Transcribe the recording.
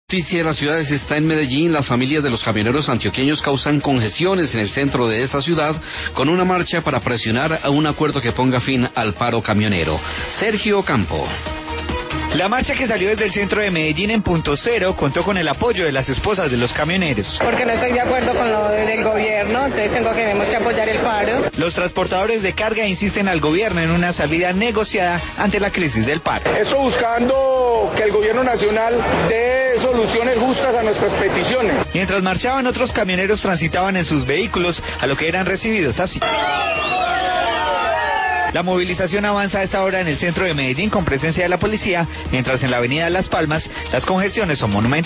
Noticia de las ciudades está en Medellín. Las familias de los camioneros antioqueños causan congestiones en el centro de esa ciudad con una marcha para presionar a un acuerdo que ponga fin al paro camionero. Sergio Campo. La marcha que salió desde el centro de Medellín en Punto Cero contó con el apoyo de las esposas de los camioneros. Porque no estoy de acuerdo con lo del gobierno, entonces tenemos que apoyar el paro. Los transportadores de carga insisten al gobierno en una salida negociada ante la crisis del paro. Eso buscando que el gobierno nacional dé soluciones justas a nuestras peticiones. Mientras marchaban, otros camioneros transitaban en sus vehículos, a lo que eran recibidos así. La movilización avanza a esta hora en el centro de Medellín con presencia de la policía, mientras en la avenida Las Palmas las congestiones son monumentales.